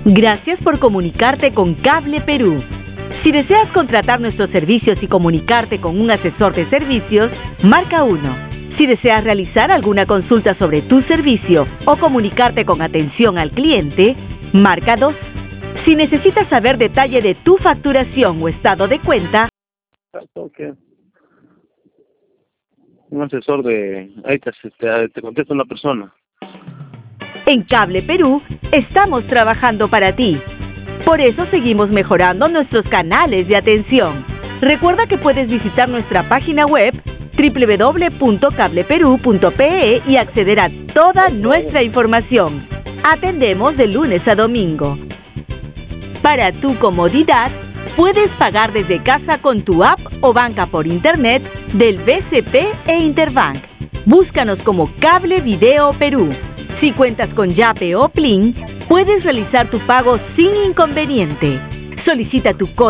Gracias por comunicarte con Cable Perú. Si deseas contratar nuestros servicios y comunicarte con un asesor de servicios, marca 1. Si deseas realizar alguna consulta sobre tu servicio o comunicarte con atención al cliente, marca 2. Si necesitas saber detalle de tu facturación o estado de cuenta, un asesor de... Ahí te contesta una persona. en Cable Perú estamos trabajando para ti. Por eso seguimos mejorando nuestros canales de atención. Recuerda que puedes visitar nuestra página web www.cableperú.pe y acceder a toda nuestra información. Atendemos de lunes a domingo. Para tu comodidad, puedes pagar desde casa con tu app o banca por internet del BCP e Interbank. Búscanos como Cable Video Perú. Si cuentas con Yape o Plin, puedes realizar tu pago sin inconveniente. Solicita tu código